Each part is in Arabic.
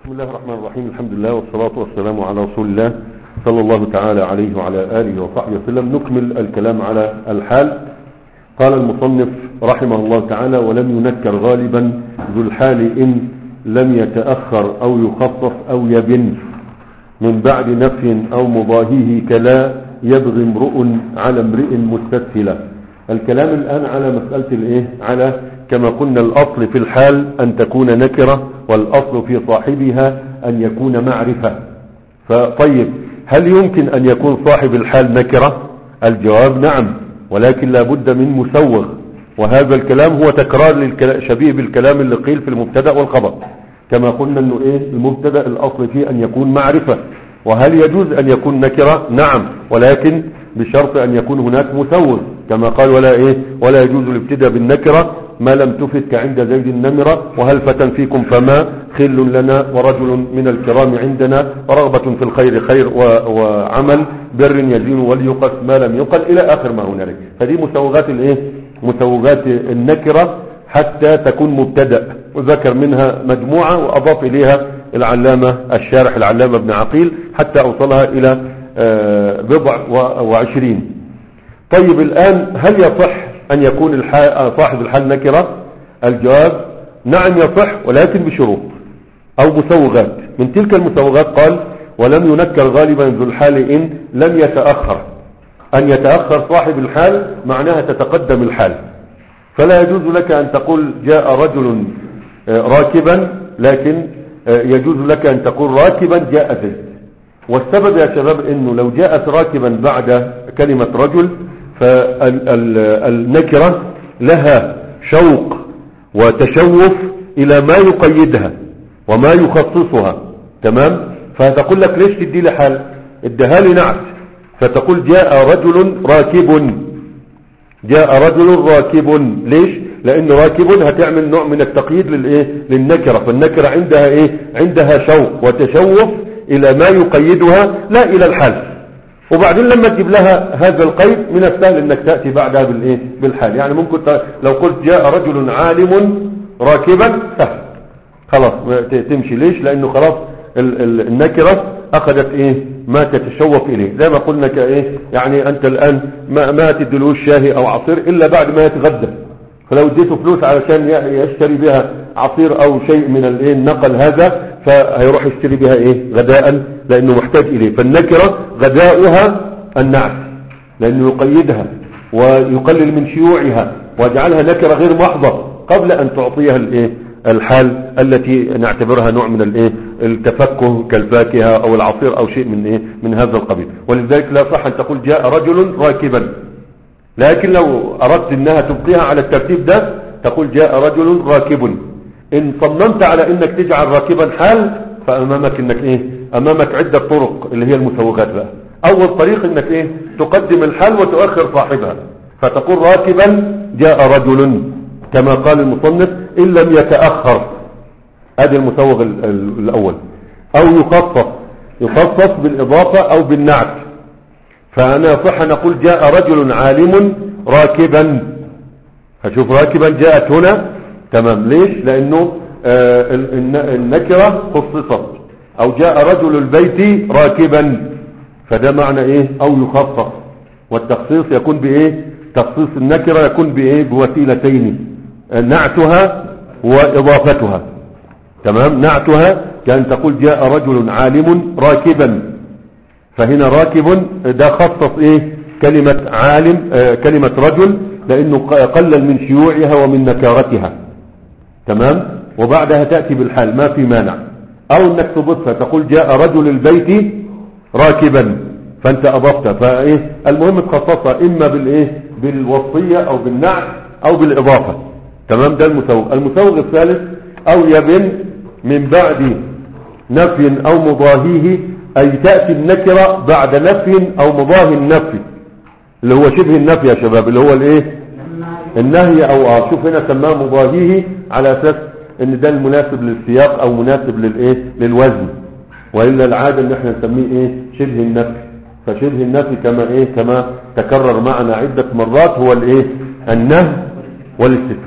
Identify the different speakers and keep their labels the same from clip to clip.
Speaker 1: بسم الله الرحمن الرحيم. الحمد لله والصلاة والسلام على رسول الله صلى الله تعالى عليه وعلى آله وصحبه وسلم. نكمل الكلام على الحال. قال المصنف رحمه الله تعالى: ولم ينكر غالبا ذو الحال إن لم يتأخر أو يخفف أو يبن من بعد نفي أو مضاهيه كلا يبغي امرؤ على امرئ مستسهلا. الكلام الآن على مسألة على كما قلنا الأصل في الحال أن تكون نكرة، والأصل في صاحبها أن يكون معرفة. فطيب، هل يمكن أن يكون صاحب الحال نكرة؟ الجواب نعم، ولكن لا بد من مسوغ، وهذا الكلام هو تكرار شبيه بالكلام اللي قيل في المبتدأ والخبر. كما قلنا انه المبتدأ الأصل فيه أن يكون معرفة، وهل يجوز أن يكون نكرة؟ نعم، ولكن بشرط أن يكون هناك مسوغ، كما قال ولا يجوز الابتداء بالنكرة ما لم تفت كعند زيد النمرة، وهل فتى فيكم فما خل لنا ورجل من الكرام عندنا، ورغبة في الخير خير وعمل بر يزين وليقص ما لم يقل إلى آخر ما هنالك. فدي مسوغات مسوغات النكرة حتى تكون مبتدأ، وذكر منها مجموعة وأضاف إليها العلامة الشارح العلامة ابن عقيل حتى أوصلها إلى 27. طيب، الآن هل يصح أن يكون صاحب الحال نكرة؟ الجواب نعم يصح، ولكن بشروط أو مسوغات. من تلك المسوغات قال: ولم ينكر غالبا ذو الحال إن لم يتأخر. أن يتأخر صاحب الحال معناها تتقدم الحال، فلا يجوز لك أن تقول جاء رجل راكبا، لكن يجوز لك أن تقول راكبا جاء زيد. والسبب يا شباب أنه لو جاءت راكبا بعد كلمة رجل فالنكرة لها شوق وتشوف إلى ما يقيدها وما يخصصها. تمام؟ فتقول لك ليش تدي لي حال؟ ادها لي نعت، فتقول جاء رجل راكب. جاء رجل راكب، ليش؟ لأن راكب هتعمل نوع من التقييد للنكرة، فالنكرة عندها عندها شوق وتشوف إلى ما يقيدها لا إلى الحال. وبعدين لما تجيب لها هذا القيد من السهل انك تأتي بعدها بالحال. يعني ممكن لو قلت جاء رجل عالم راكبا سهل، خلاص تمشي. ليش؟ لانه خلاص النكرة اخذت ما تتشوف اليه. زي ما قلنا يعني انت الان ما تدلوش شاهي او عصير الا بعد ما يتغدى، فلو اديته فلوس علشان يشتري بها عصير او شيء من النقل هذا، فهيروح يشتري بها غداء لانه محتاج اليه. فالنكرة غداؤها النعت، لانه يقيدها ويقلل من شيوعها ويجعلها نكرة غير محضة قبل ان تعطيها الحال التي نعتبرها نوع من التفكه كالفاكهة او العصير او شيء من هذا القبيل. ولذلك لا صح ان تقول جاء رجل راكبا، لكن لو اردت انها تبقيها على الترتيب ده تقول جاء رجل راكب. ان صممت على انك تجعل راكبا حال فامامك انك امامك عدة طرق اللي هي المسوغات بقى. اول طريق انك تقدم الحال وتؤخر صاحبها، فتقول راكبا جاء رجل كما قال المصنف ان لم يتأخر. هذا المسوغ الاول. او يخصص بالاضافة او بالنعت. فانا صح نقول جاء رجل عالم راكبا. هشوف راكبا جاءت هنا، تمام. ليش؟ لانه النكرة خصصت. او جاء رجل البيت راكبا، فده معنى او يخصص. والتخصيص يكون تخصيص النكرة يكون بوسيلتين: نعتها واضافتها. تمام؟ نعتها كأن تقول جاء رجل عالم راكبا، فهنا راكب ده خصص كلمة عالم كلمة رجل، لانه قلل من شيوعها ومن نكارتها. تمام؟ وبعدها تأتي بالحال ما في مانع. او انك تضيفها تقول جاء رجل البيت راكبا، فانت اضفتها. المهم تخصصها اما بالوصية او بالنعت او بالاضافة. تمام؟ ده المسوغ. المسوغ الثالث: او يبن من بعد نفي او مضاهيه، اي تأتي النكرة بعد نفي او مضاهي النفي، اللي هو شبه النفي يا شباب، اللي هو النهي. او شوف هنا سماه مضاهيه على اساس ان ده المناسب للسياق او مناسب للوزن، وإلا العادة ان احنا نسميه شبه النفي. فشبه النفي كما تكرر معنا عدة مرات هو النهي والاستفهام.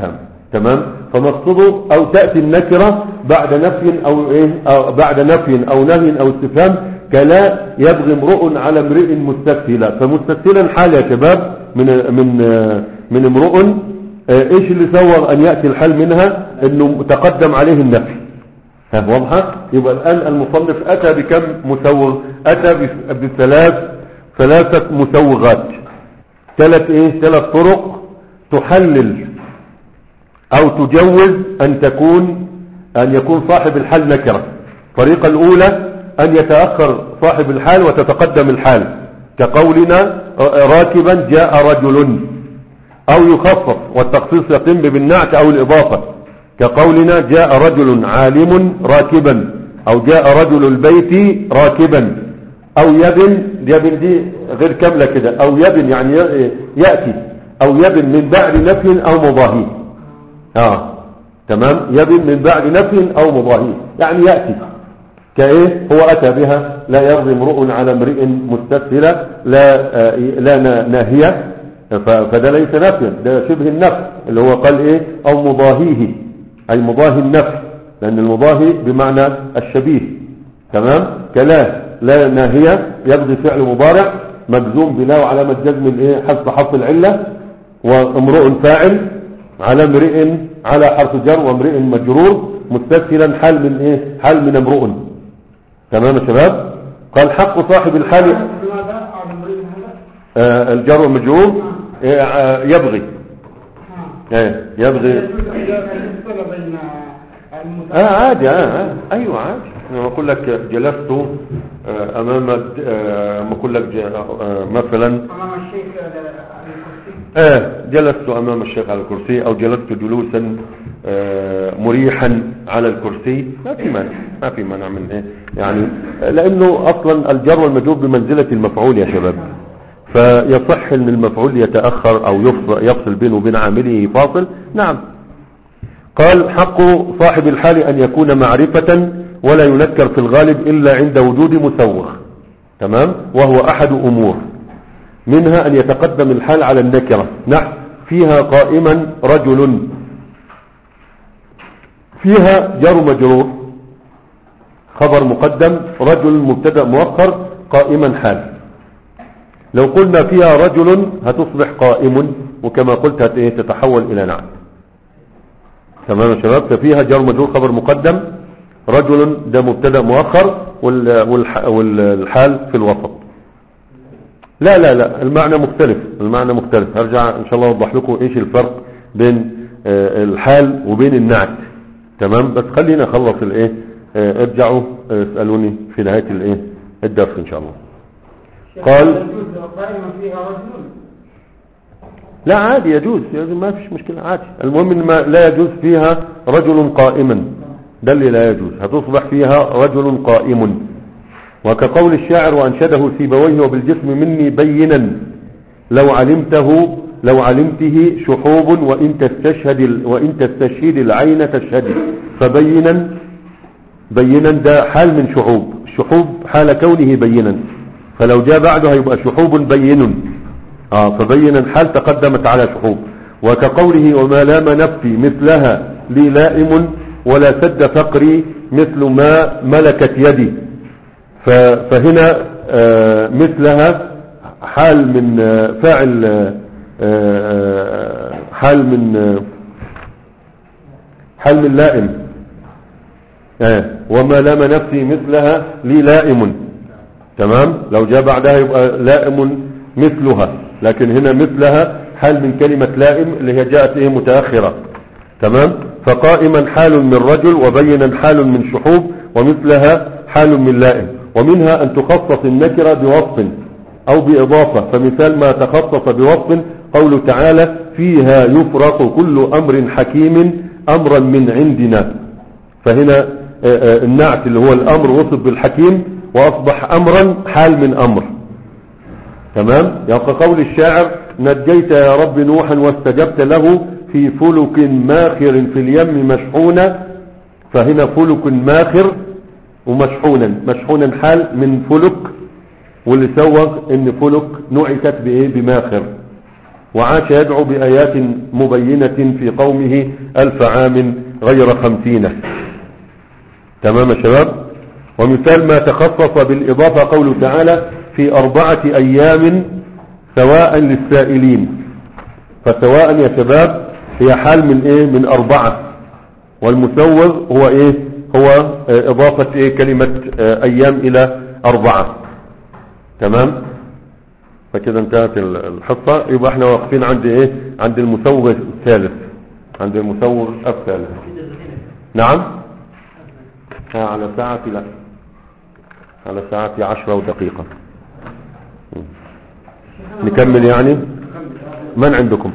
Speaker 1: تمام. فمقصده او تأتي النكرة بعد نفي او ايه، أو بعد نفي او نهي او استفهام، كلا يبغي امرؤ على امرئ مستسهلا. فمستسهلا حال يا شباب من امرؤ، ايش اللي سوغ ان يأتي الحال منها؟ انه تقدم عليه النفي. واضحة؟ يبقى الان المصنف اتى بكم مسوغ؟ اتى ثلاثة مسوغات، ثلاث طرق تحلل او تجوز ان يكون صاحب الحال نكرة. الطريقة الاولى ان يتأخر صاحب الحال وتتقدم الحال، كقولنا راكبا جاء رجل، او يخفف والتخصيص يتم بالنعت او الاضافة، كقولنا جاء رجل عالم راكبا، او جاء رجل البيت راكبا، او يبن دي غير كاملة كده، او يبن يعني يأتي، او يبن من بعد نفي او مضاهي. تمام. يبن من بعد نفي او مضاهي يعني يأتي، كايه هو اتى بها لا يرضي امرؤ على امرئ مستسهلا، لا ناهية، فده ليس نفيا، ده شبه النفي اللي هو قال ايه، او مضاهيه، اي مضاهي النفي، لان المضاهي بمعنى الشبيه. تمام. لا ناهية يبغي فعل مضارع مجزوم بلا وعلامة جزم الايه، حذف حرف العلة، وامرؤ فاعل على امرئ على حرف جر وامرئ مجرور، مستسهلا حال من ايه، حال من امرؤ. تمام يا شباب. قال حق صاحب الحال الجر والمجرور يبغي يبغي عادي. ايوه عادي. لما اقول لك جلست امام ما اقول لك مثلا امام الشيخ على الكرسي، جلست امام الشيخ على الكرسي، او جلست جلوسا مريحا على الكرسي، ما في مانع من ايه يعني، لانه اصلا الجر والمجرور بمنزلة المفعول يا شباب، فيصح ان المفعول يتأخر او يفصل بينه وبين عامله فاصل. نعم. قال حق صاحب الحال ان يكون معرفة ولا ينكر في الغالب الا عند وجود مسوغ. تمام. وهو احد امور، منها ان يتقدم الحال على النكرة، نحو فيها قائما رجل، فيها جر مجرور خبر مقدم، رجل مبتدا مؤخر، قائما حال. لو قلنا فيها رجل هتصبح قائم، وكما قلت تتحول الى نعت. تمام يا شباب. ففيها جر مجرور خبر مقدم، رجل ده مبتدا مؤخر، والحال في الوسط. لا المعنى مختلف. هرجع ان شاء الله اوضح لكم ايش الفرق بين الحال وبين النعت. تمام. بس خلينا اخلص الايه، ارجعوا اسالوني في نهايه الايه الدرس ان شاء الله. قال لا عادي يجوز ما فيش مشكلة عادي. المهم ان لا يجوز فيها رجل قائما، ده اللي لا يجوز، هتصبح فيها رجل قائم. وكقول الشاعر وانشده سيبويه وبالجسم مني بينا لو علمته شحوب وان تستشهد العين تشهد. بينا ده حال من شحوب حال كونه بينا، فلو جاء بعده هيبقى شحوب بين. فبينا حال تقدمت على شحوب. وكقوله وما لام نفسي مثلها لي لائم ولا سد فقري مثل ما ملكت يدي. فهنا مثلها حال من فاعل، حال من لائم. وما لام نفسي مثلها لي لائم. تمام. لو جاء بعدها يبقى لائم مثلها، لكن هنا مثلها حال من كلمة لائم اللي هي جاءت متأخرة. تمام. فقائما حال من رجل، وبينا حال من شحوب، ومثلها حال من لائم. ومنها أن تخصص النكرة بوصف أو بإضافة، فمثال ما تخصص بوصف قوله تعالى فيها يفرق كل أمر حكيم أمرا من عندنا. فهنا النعت اللي هو الأمر وصف بالحكيم وأصبح أمرا حال من أمر. تمام. يبقى قول الشاعر نجيت يا رب نوحا واستجبت له في فلك ماخر في اليم مشحونا. فهنا فلك ماخر ومشحونا حال من فلك، واللي سوغ ان فلك نعتت بايه، بماخر. وعاش يدعو بآيات مبينة في قومه 1000 عام غير 50. تمام يا شباب. ومثال ما تخصص بالإضافة قوله تعالى في 4 أيام سواء للسائلين. فسواء يا شباب هي حال من ايه؟ من 4. والمسوغ هو ايه؟ هو اضافة ايه؟ كلمة ايام الى 4. تمام. فكده انتهت الحصة. يبقى احنا واقفين عند ايه؟ عند المسوغ الثالث. عند المسوغ الثالث. نعم. على ساعة لا، على ساعة 10 ودقيقة. نكمل يعني. من عندكم؟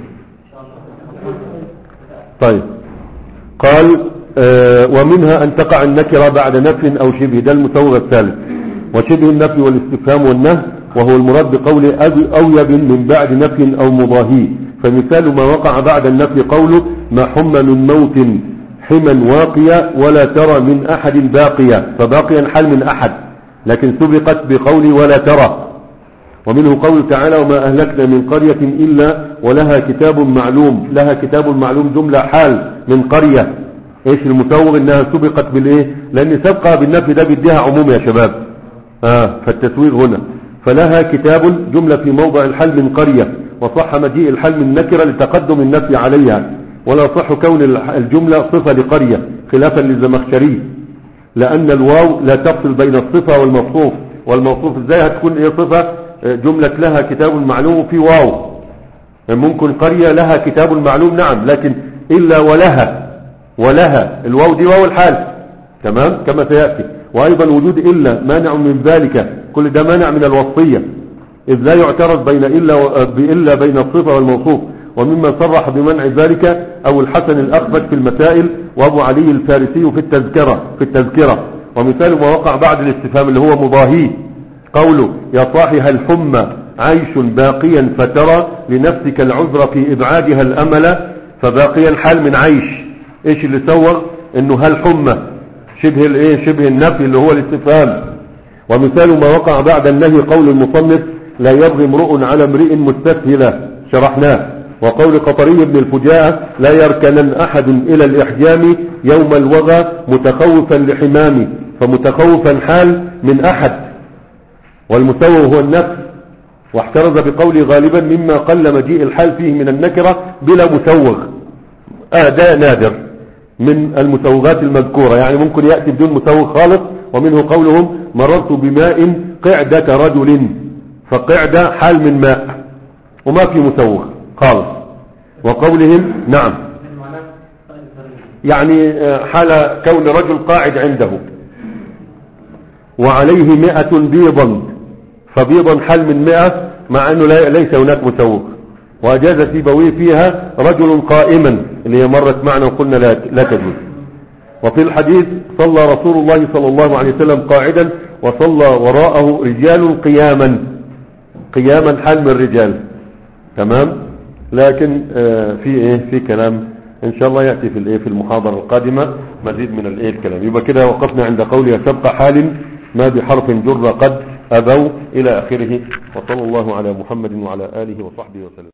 Speaker 1: طيب. قال ومنها أن تقع النكرة بعد نفي أو شبه. ده المسوغ الثالث. وشبه النفي والاستفهام والنهي وهو المراد بقول أويب من بعد نفي أو مضاهي. فمثال ما وقع بعد النفي قوله ما حم من موت حما واقيا ولا ترى من أحد باقيا. فباقيا حال من أحد، لكن سبقت بقول ولا ترى. ومنه قول تعالى وما أهلكنا من قرية إلا ولها كتاب معلوم. لها كتاب معلوم جملة حال من قرية. ايش المسوغ؟ انها سبقت بالايه؟ لان سبقها بالنفي ده بيديها عموم يا شباب. فالتسويغ هنا فلها كتاب جملة في موضع الحال من قرية. وصح مجيء الحال من نكرة لتقدم النفي عليها. ولا صح كون الجملة صفة لقرية خلافا للزمخشري، لأن الواو لا تفصل بين الصفة والموصوف. والموصوف ازاي هتكون ايه صفة؟ جملة لها كتاب معلوم في واو. ممكن قرية لها كتاب معلوم نعم، لكن إلا ولها الواو دي واو الحال. تمام كما سيأتي. وأيضا وجود إلا مانع من ذلك. كل ده مانع من الوصية، إذ لا يعترض بين إلا بين الصفة والموصوف. ومما صرح بمنع ذلك أو الحسن الأخبث في المسائل وأبو علي الفارسي في التذكرة. ومثال ما وقع بعد الاستفهام اللي هو مضاهي قوله يا صاحي هل حم عيش باقيا فترى لنفسك العذر في إبعادها الأمل. فباقيا حال من عيش. ايش اللي سوى؟ انه هل حم شبه الايه؟ شبه النفي اللي هو الاستفهام. ومثال ما وقع بعد النهي قول المصنف لا يبغي امرؤ على امرئ مستسهلا. شرحناه. وقول قطري بن الفجاء لا يركنن أحد إلى الإحجام يوم الوغى متخوفا لحمامي. فمتخوفا حال من أحد. والمسوغ هو النفس. واحترز بقولي غالبا مما قل مجيء الحال فيه من النكرة بلا مسوغ. ده نادر من المسوغات المذكورة، يعني ممكن يأتي بدون مسوغ خالص. ومنه قولهم مررت بماء قعدة رجل. فقعدة حال من ماء وما في مسوغ خالص. وقولهم نعم يعني حال كون رجل قاعد عنده وعليه 100 بيضا. فبيضا حال من 100 مع أنه ليس هناك مسوغ. وأجاز سيبويه فيها رجل قائما اللي هي مرت معنا وقلنا لا تجوز. وفي الحديث صلى رسول الله صلى الله عليه وسلم قاعدا وصلى وراءه رجال قياما حال من الرجال. تمام. لكن في كلام ان شاء الله يأتي في المحاضرة القادمة مزيد من الكلام. يبقى كده وقفنا عند قولي سبق حال ما بحرف جر قد أبوا إلى آخره. وصلى الله على محمد وعلى آله وصحبه وسلم.